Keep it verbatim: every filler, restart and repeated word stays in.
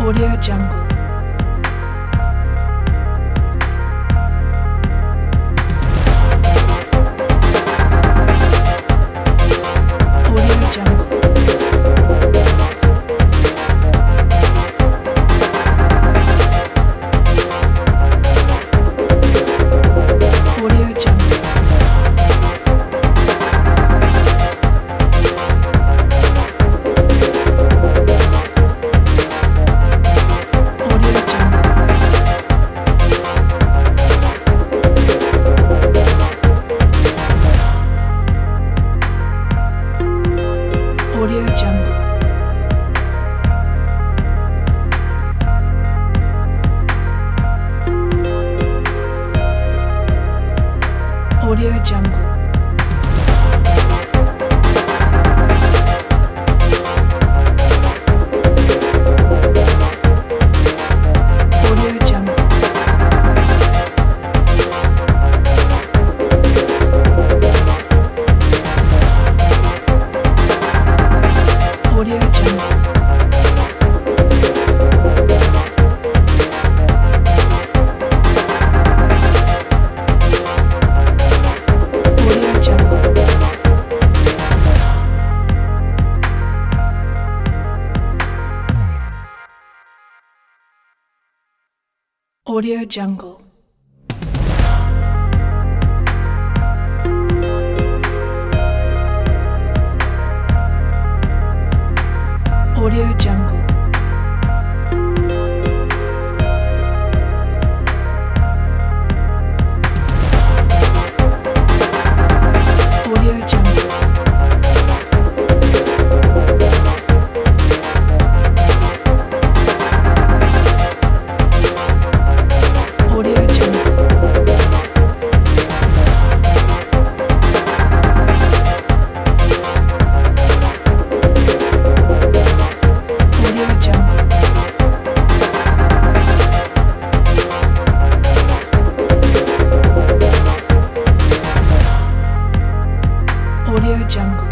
Audio Jungle. Audio Jungle. Audio Jungle. Audio Jungle. Audio Jungle. Audio Jungle. Audio Jungle. Audio Jungle. Audio Jungle. Audio Jungle. Audio Jungle. Audio Jungle. Audio Jungle. Audio Jungle.